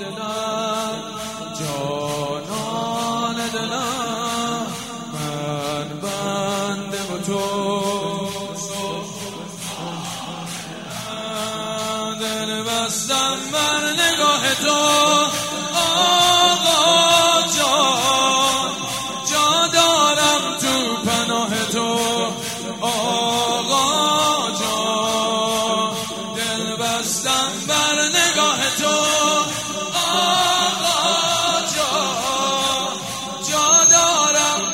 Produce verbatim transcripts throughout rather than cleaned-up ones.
دلم جانان دلم من بنده و تو دل بستم بر نگاه تو آقا جان جا دارم تو پناه تو آقا جان دل بستم بر نگاه تو آقا جان جا دارم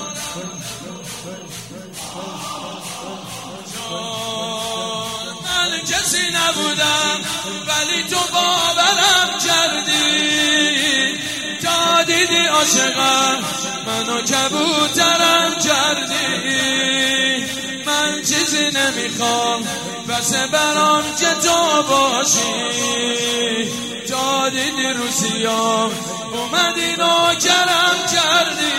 جان من کسی نبودم ولی تو باورم کردی تا دیدی عاشقم منو کبوترم کردی من چیزی نمیخوام بس برام که تو باشی تا دیدی روسیام اومدی نوکرم کردی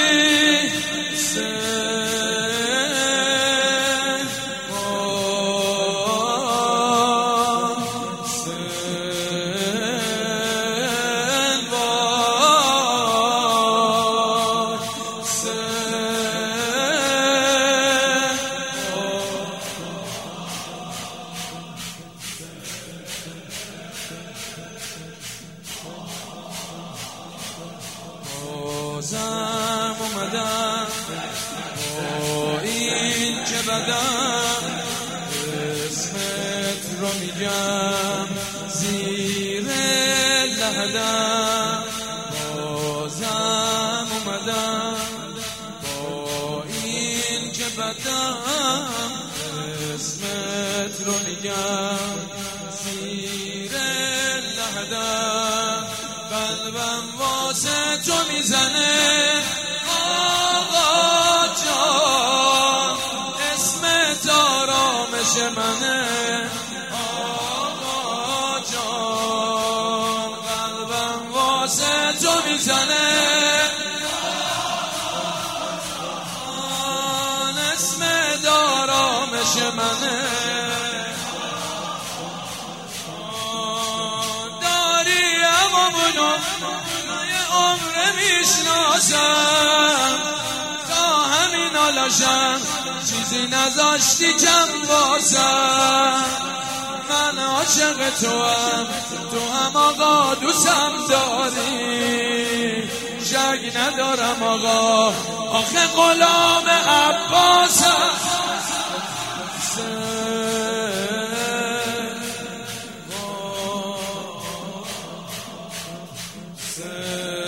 بازم اومدم با این که بدم اسمت رو میگم زیر لحدم بازم اومدم با این که بدم اسمت رو میگم زیر لحدم قلبم واسه تو میزنه آقا جان اسمت آرامش منه آقا جان قلبم واسه تو میزنه آن اسمت آرامش منه داری اما منو عمر میشناسم تا همین آلاشم چیزی نذاشتی کم باسم من عاشق تو هم تو هم آقا دوستم داری شک ندارم آقا آخه غلام عباسم Say